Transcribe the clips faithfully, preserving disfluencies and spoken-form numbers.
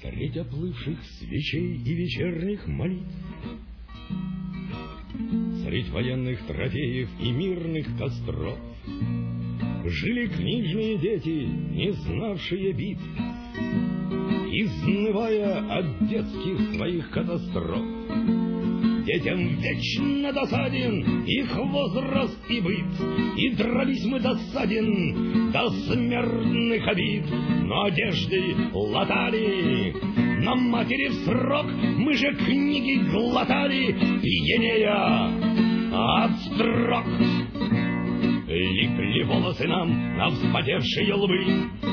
Средь оплывших свечей и вечерних молитв, средь военных трофеев и мирных костров жили книжные дети, не знавшие битв, изнывая от детских своих катастроф. Детям вечно досаден их возраст и быт, и дрались мы досаден до смертных обид, но одежды латали на матери в срок, мы же книги глотали, пьянея от строк. Липли волосы нам на вспотевшие лбы,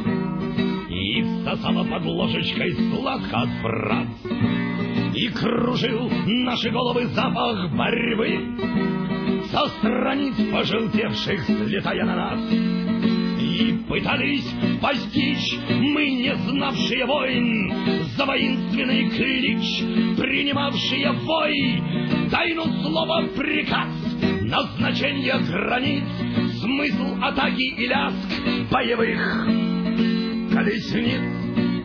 и всосала под ложечкой сладко от фраз, и кружил наши головы запах борьбы со страниц пожелтевших, слетая на нас. И пытались постичь мы, не знавшие войн, за воинственный клич принимавшие бой тайну слова приказ, назначение границ, смысл атаки и лязг боевых колесниц.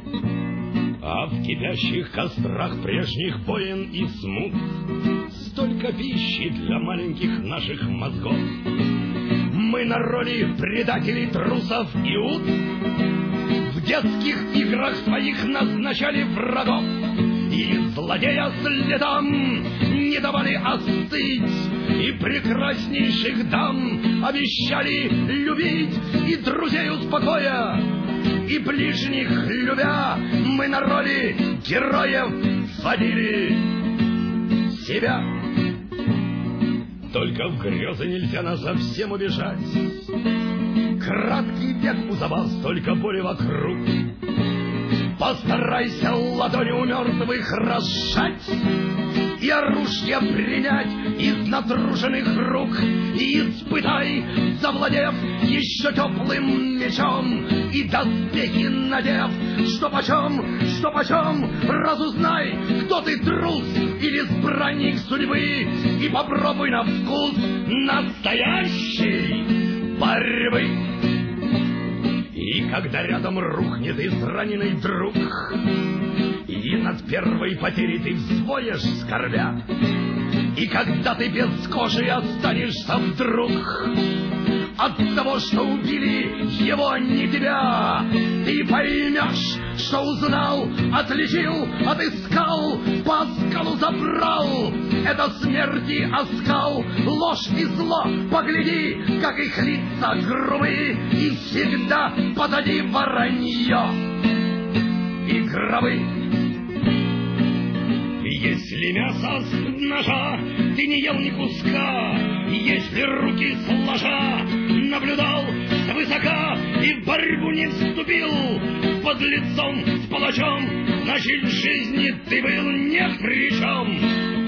А в кипящих кострах прежних боен и смут столько пищи для маленьких наших мозгов. Мы на роли предателей, трусов и ут в детских играх своих назначали врагов, и злодея следам не давали остыть, и прекраснейших дам обещали любить, и друзей успокоя, и ближних любя, мы на роли героев сводили себя. Только в грезы нельзя нас совсем убежать. Краткий век у забав, столько боли вокруг. Постарайся ладони у мертвых разжать и оружие принять из натруженных рук, и испытай, завладев еще теплым мечом, и доспехи надев, что почем, что почем, разузнай, кто ты, трус или избранник судьбы, и попробуй на вкус настоящей борьбы. И когда рядом рухнет израненный друг, и над первой потерей ты взвоешь скорбя, и когда ты без кожи останешься вдруг от того, что убили его, не тебя, ты поймешь, что узнал, отличил, отыскал, по оскалу забрал. Это смерти оскал, ложь и зло, погляди, как их лица грубые, и всегда позади воронье и гробы. Если мясо с ножа ты не ел ни куска, если руки сложа наблюдал свысока и в борьбу не вступил под лицом с палачом, значит, в жизни ты был ни при чем.